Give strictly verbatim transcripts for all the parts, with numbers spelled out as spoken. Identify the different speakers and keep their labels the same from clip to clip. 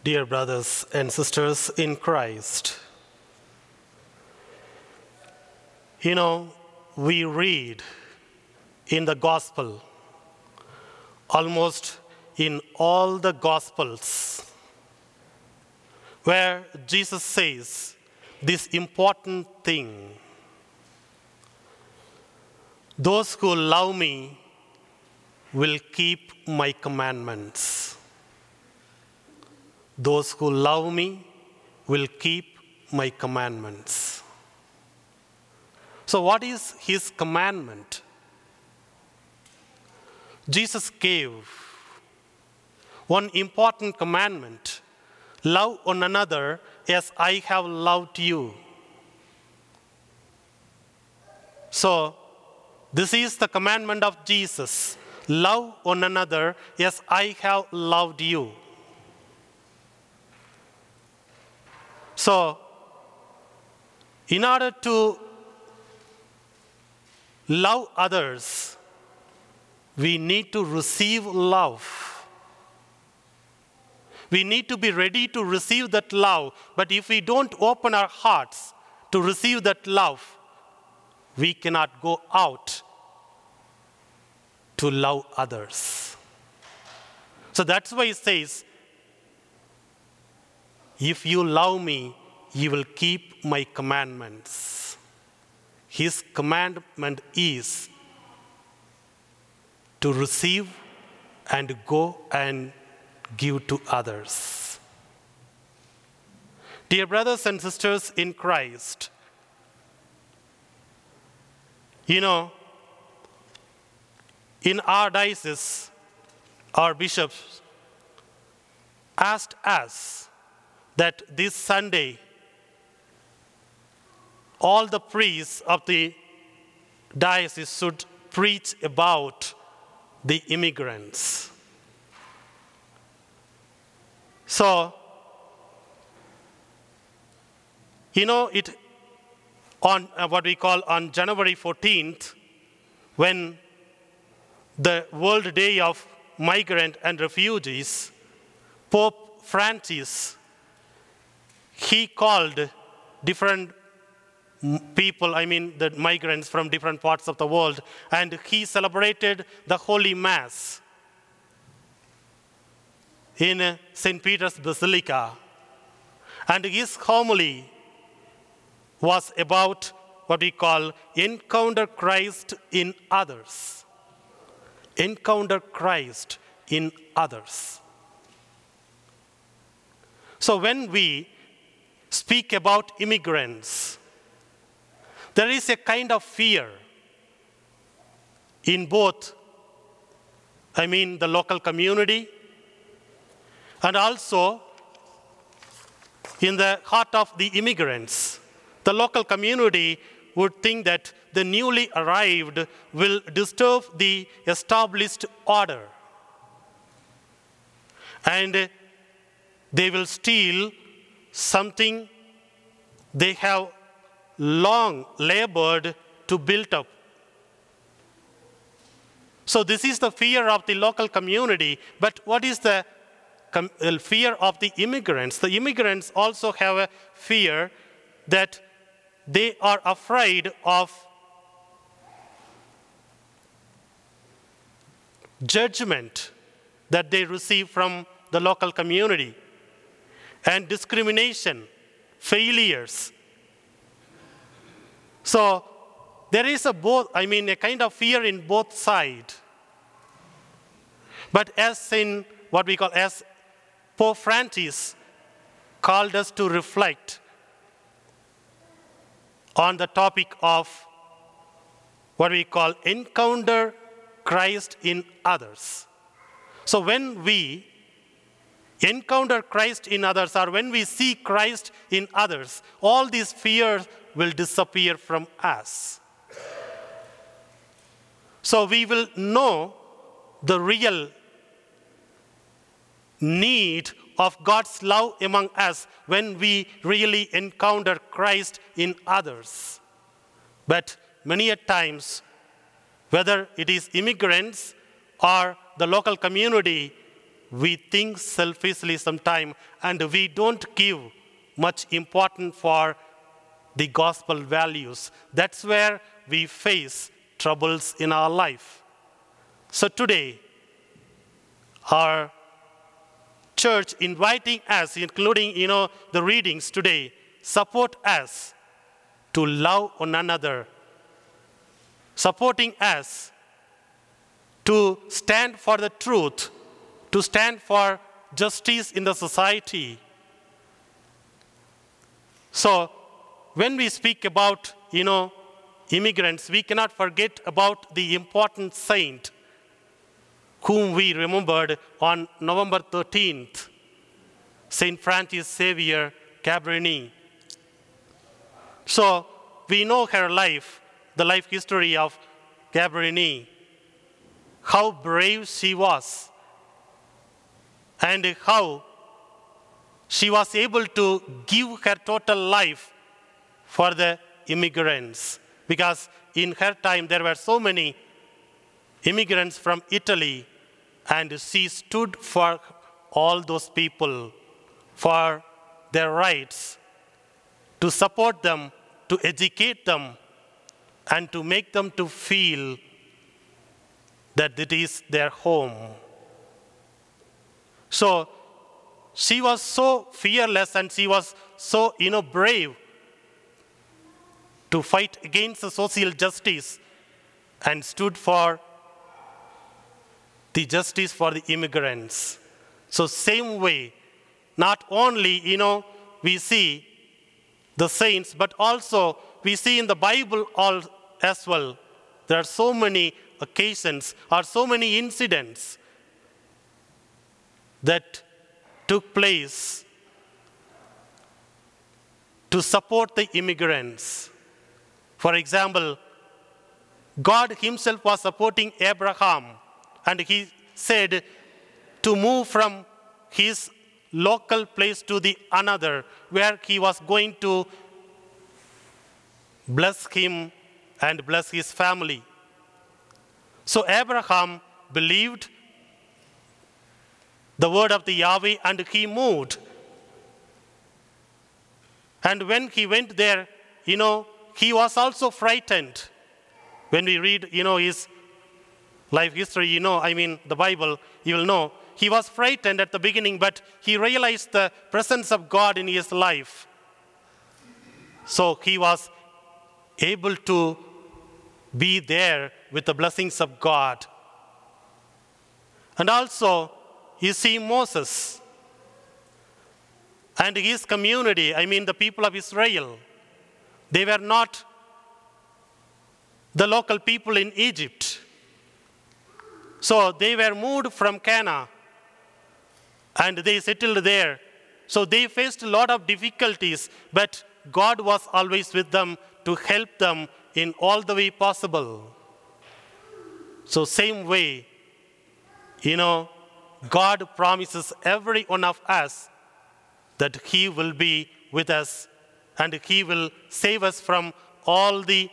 Speaker 1: Dear brothers and sisters in Christ, you know, we read in the gospel, almost in all the gospels, where Jesus says this important thing: those who love me will keep my commandments. Those who love me will keep my commandments. So what is his commandment? Jesus gave one important commandment: love one another as I have loved you. So this is the commandment of Jesus: love one another as I have loved you. So, in order to love others, we need to receive love. We need to be ready to receive that love. But if we don't open our hearts to receive that love, we cannot go out to love others. So that's why it says, if you love me, you will keep my commandments. His commandment is to receive and go and give to others. Dear brothers and sisters in Christ, you know, in our diocese, our bishops asked us that this Sunday, all the priests of the diocese should preach about the immigrants. So, you know, it on uh, what we call on January fourteenth, when the World Day of Migrant and Refugees, Pope Francis, he called different people, I mean the migrants from different parts of the world, and he celebrated the Holy Mass in Saint Peter's Basilica. And his homily was about what we call encounter Christ in others. Encounter Christ in others. So when we speak about immigrants, there is a kind of fear in both, I mean, the local community, and also in the heart of the immigrants. The local community would think that the newly arrived will disturb the established order, and they will steal something they have long labored to build up. So this is the fear of the local community. But what is the com- fear of the immigrants? The immigrants also have a fear that they are afraid of judgment that they receive from the local community, and discrimination, failures. So there is a both, I mean, a kind of fear in both sides. But as in what we call, as Pope Francis called us to reflect on the topic of what we call encounter Christ in others. So when we encounter Christ in others, or when we see Christ in others, all these fears will disappear from us. So we will know the real need of God's love among us when we really encounter Christ in others. But many a times, whether it is immigrants or the local community, we think selfishly sometimes, and we don't give much importance for the gospel values. That's where we face troubles in our life. So today, our church inviting us, including, you know, the readings today, support us to love one another, supporting us to stand for the truth, to stand for justice in the society. So when we speak about, you know, immigrants, we cannot forget about the important saint whom we remembered on November thirteenth, Saint Francis Xavier Cabrini. So we know her life, the life history of Cabrini, how brave she was, and how she was able to give her total life for the immigrants. Because in her time, there were so many immigrants from Italy, and she stood for all those people, for their rights, to support them, to educate them, and to make them to feel that it is their home. So she was so fearless, and she was so, you know, brave to fight against the social justice and stood for the justice for the immigrants. So same way, not only, you know, we see the saints, but also we see in the Bible all as well. There are so many occasions or so many incidents that took place to support the immigrants. For example, God himself was supporting Abraham, and he said to move from his local place to the another, where he was going to bless him and bless his family. So Abraham believed the word of the Yahweh, and he moved. And when he went there, you know, he was also frightened. When we read, you know, his life history, you know, I mean, the Bible, you will know, he was frightened at the beginning, but he realized the presence of God in his life. So he was able to be there with the blessings of God. And also, you see Moses and his community, I mean the people of Israel. They were not the local people in Egypt. So they were moved from Canaan and they settled there. So they faced a lot of difficulties, but God was always with them to help them in all the way possible. So same way, you know, God promises every one of us that he will be with us and he will save us from all the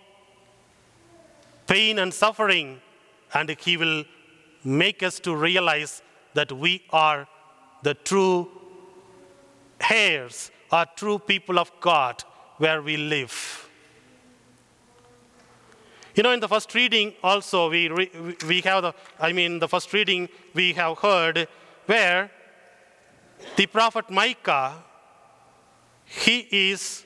Speaker 1: pain and suffering, and he will make us to realize that we are the true heirs, or true people of God where we live. You know, in the first reading also, we, re, we have the, I mean, the first reading we have heard where the prophet Micah, he is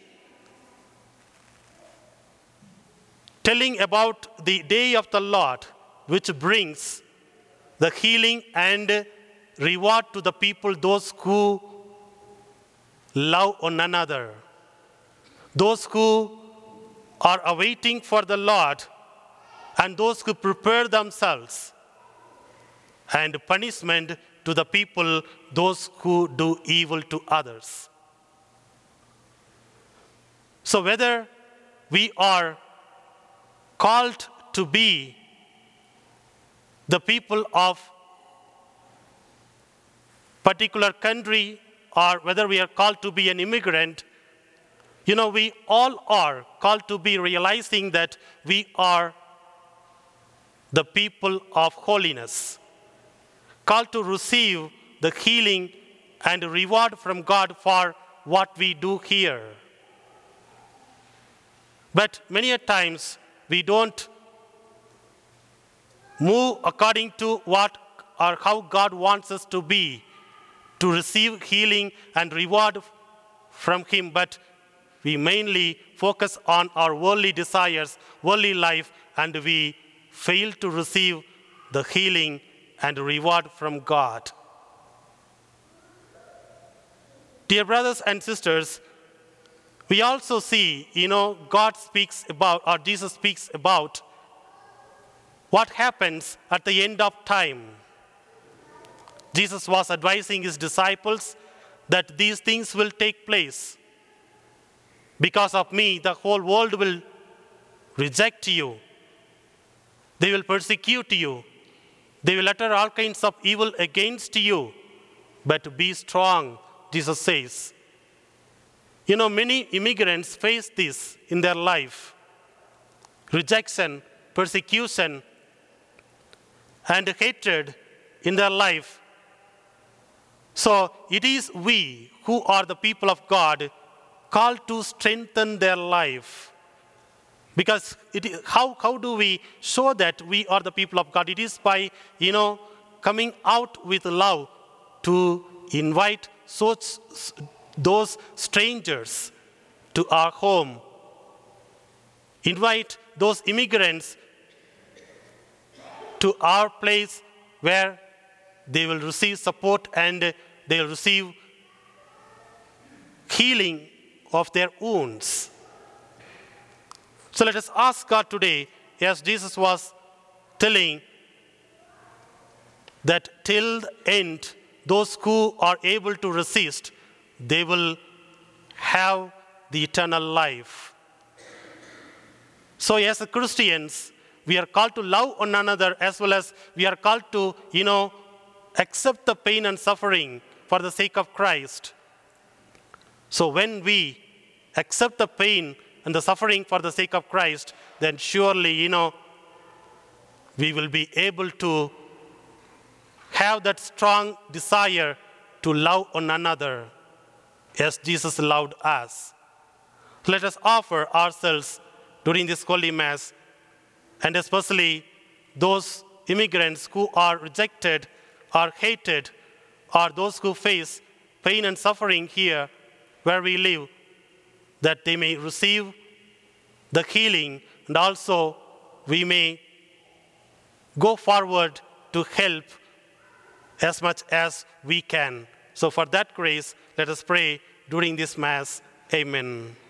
Speaker 1: telling about the day of the Lord, which brings the healing and reward to the people, those who love one another, those who are awaiting for the Lord, and those who prepare themselves, and punishment to the people, those who do evil to others. So whether we are called to be the people of particular country, or whether we are called to be an immigrant, you know, we all are called to be realizing that we are the people of holiness. called to receive the healing and reward from God for what we do here. But many a times we don't move according to what or how God wants us to be, to receive healing and reward from Him, but we mainly focus on our worldly desires, worldly life, and we fail to receive the healing and reward from God. Dear brothers and sisters, we also see, you know, God speaks about, or Jesus speaks about, what happens at the end of time. Jesus was advising his disciples that these things will take place. Because of me, the whole world will reject you. They will persecute you. They will utter all kinds of evil against you. But be strong, Jesus says. You know, many immigrants face this in their life. Rejection, persecution, and hatred in their life. So it is we who are the people of God called to strengthen their life. Because it is, how, how do we show that we are the people of God? It is by, you know, coming out with love to invite such, those strangers to our home. Invite those immigrants to our place where they will receive support and they will receive healing of their wounds. So let us ask God today, as Jesus was telling, that till the end, those who are able to resist, they will have the eternal life. So as Christians, we are called to love one another, as well as we are called to, you know, accept the pain and suffering for the sake of Christ. So when we accept the pain and the suffering for the sake of Christ, then surely, you know, we will be able to have that strong desire to love one another as Jesus loved us. Let us offer ourselves during this Holy Mass, and especially those immigrants who are rejected or hated, or those who face pain and suffering here where we live, that they may receive the healing, and also we may go forward to help as much as we can. So for that grace, let us pray during this Mass. Amen.